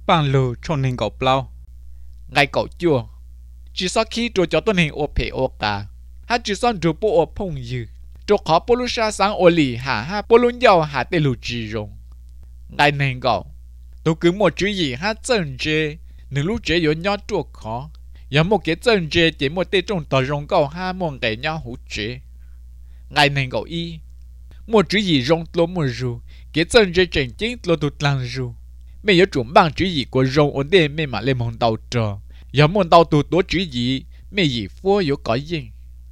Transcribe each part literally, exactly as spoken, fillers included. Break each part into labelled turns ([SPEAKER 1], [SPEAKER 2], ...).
[SPEAKER 1] bằng lù trong hình cậu bao
[SPEAKER 2] ngày cậu chua chỉ sau khi tôi cho tôi hình ô phê ô cả ha chỉ sau tôi bộ ô phong dư tôi khó bộ lúc sáng sáng ô lì hà ha bộ lúc nhau hà tê lù trì rồng ngày này cậu tôi cứ một chữ gì ha chân chê nếu lúc chế có nhau chuột khó có một cái chân chê chỉ một tê trong tờ rồng cậu ha một cái nhau hữu chế ngày này cậu y một chữ gì rồng lô một ru cái chân chê chỉnh chính lô tụt lăng ru mấy có chuẩn bằng chữ gì của rồng ổn định mấy mà lên mong tàu trò có mong tàu tụt tố chữ gì mấy gì phô có có gì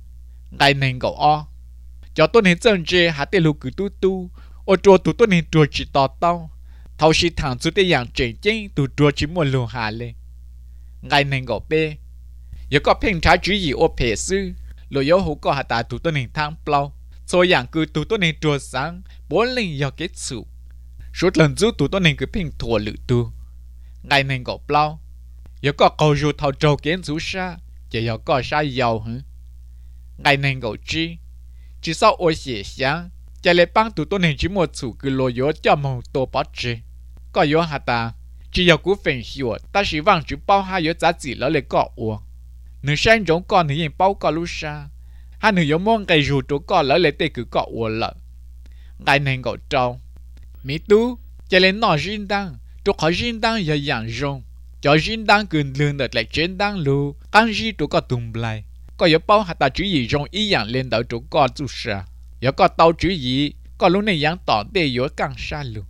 [SPEAKER 2] ngày này cậu o cho tôi nên chân chê hạ tê lù cứ tu tu ô chùa tụt tôi nên chùa chỉ tỏ tao thầu sĩ thằng chú tê yang chỉnh chính tụt chùa chỉ một lù hà lên ngày này cậu bê có có phim trái chữ gì ô phê sư rồi có hữu có hạ tà tụt tôi nên thang plau rồi yang cứ tụt tôi nên chùa sáng bốn linh do kết sự suốt lần chú tụt tôi nên cứ phim thua lự tu ngày này cậu plau có có cầu dù thầu trâu kiến chú sa chỉ có có sa giàu hả ngày này cậu chi chỉ sau ôi xỉa sáng chỉ lấy băng tụt tôi nên chỉ một chủ cứ lôi yếu cho mong tô bát chi có yếu hạ ta chỉ có cú phèn hiểu ta chỉ vang chữ bao hai yếu giá trị lỡ lấy cọ uo nữ sang giống con nữ yên bao cọ lu sa hai nữ yếu mong cái dù chỗ cọ lỡ lấy tê cứ cọ uo lợ ngày này cậu trâu mỹ tu chỉ lấy nọ riêng đăng chỗ khó riêng đăng giờ dạng rong cho riêng đăng cần lương đợt lại trên đăng lu ăn gì chỗ cọ tung lại có yếu bao hạ ta chữ gì rong ý dạng lên đỡ chỗ cọ chú sa có có tàu chữ gì có lúc này yang tỏ để yếu càng xa luôn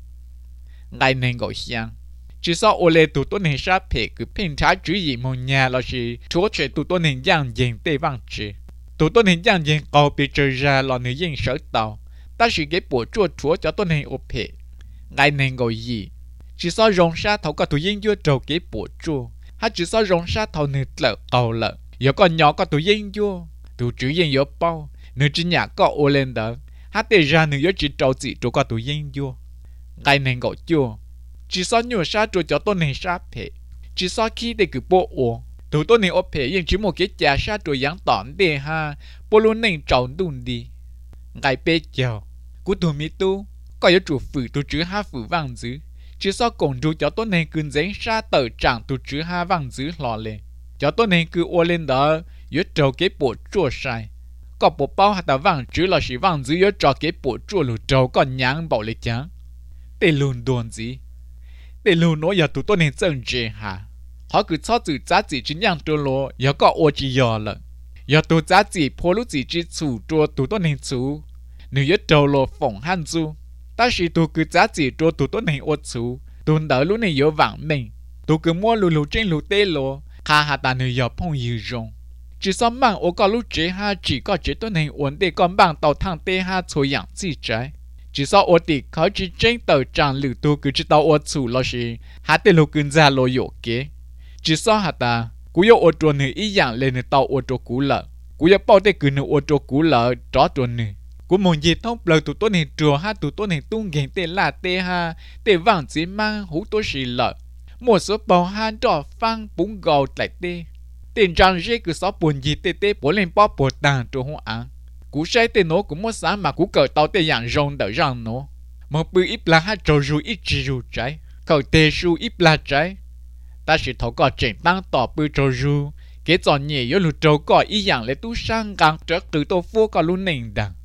[SPEAKER 2] ngày này gọi sang chỉ sau ô lê tụt tôi nên sát phê cứ phim trái chữ gì một nhà là chỉ chúa trẻ tụt tôi nên yang dành tê vang chỉ tụt tôi nên yang dành cầu bị trời ra là nữ dân sở tàu ta chỉ cái bộ chúa chúa cho tôi nên ô phê ngày này gọi gì chỉ sau rong sát thầu có tụi dân vua trầu cái bộ chúa hay chỉ sau rong sát thầu nữ lợ cầu lợ có con nhỏ có tụi dân vua tụi chữ dân yếu bao nếu chỉ nhà có ô lên đó hát để ra nếu chỉ trâu chỉ cho có tụi dân vô ngày này gọi chưa chỉ sau nhiều sát cho cho tôi này sát phê chỉ sau khi để cứ bộ ô tụi tôi này ô phê nhưng chỉ một cái giá sát cho yang tỏn để ha bộ luôn nên trâu đun đi ngày bê chào của tụi mi tu có yếu chủ phử tụi chữ ha phử vang dữ chỉ sau cùng tụi cho tôi này cứ giấy sát tờ trạng tụi chữ ha vang dữ lò lên cho tôi này cứ ô lên đó yếu trâu cái bộ chua sai có bộ bao hạt vàng chữ là chỉ vàng dưới cho cái bộ chua lù trâu còn nhang bảo lịch chán để lùn đồn gì để lùn nói giờ tụi tôi nên chân chê hả họ cứ cho từ giá trị chính nhang trâu lô giờ có ô chỉ giờ lận giờ tụi giá trị phô lúc gì chỉ chủ trâu tụi tôi nên chủ nếu giờ trâu lô phỏng han du ta chỉ tụi cứ giá trị trâu tụi tôi nên ô chủ tụi đỡ lúc này giờ vàng mình tụi cứ mua lù lù trên lù tê lô khá hạt ta nếu giờ phong dư rong chỉ sau mang ô có lúc chế ha chỉ có chế tôi nên ổn định con bằng tàu thang tê ha cho养chi trái chỉ sau ô thì khó chỉ trên tàu trang lử tu cứ chỉ tàu ô chủ lo gì ha tê lô cưng ra lo yếu kế chỉ sau hạt ta cú yếu ô trộn nữ ý dạng lên nữ tàu ô trộn cú lợ cú yếu bao tê cứ nữ ô trộn cú lợ chó trộn nữ cú muốn gì thông lời tụi tôi nên trùa ha tụi tôi nên tung ghen tê là tê ha tê vàng chỉ mang hú tôi xì lợ một số bầu han trò phăng bún gầu lại tê tiền trang dễ cứ sáu buồn gì tê tê bố lên bó bột đàn cho hông ăn cú say tê nó cũng mất sáng mà cú cởi tao tê dạng rong đỡ răng nó một bữa ít là hai trâu ru ít chỉ ru trái cởi tê ru ít là trái ta chỉ thấu có chuyện tăng tỏ bữa trâu ru cái trò nhẹ yếu lụt trâu có ý dạng lấy tú sang găng trước từ tô phu có luôn nền đằng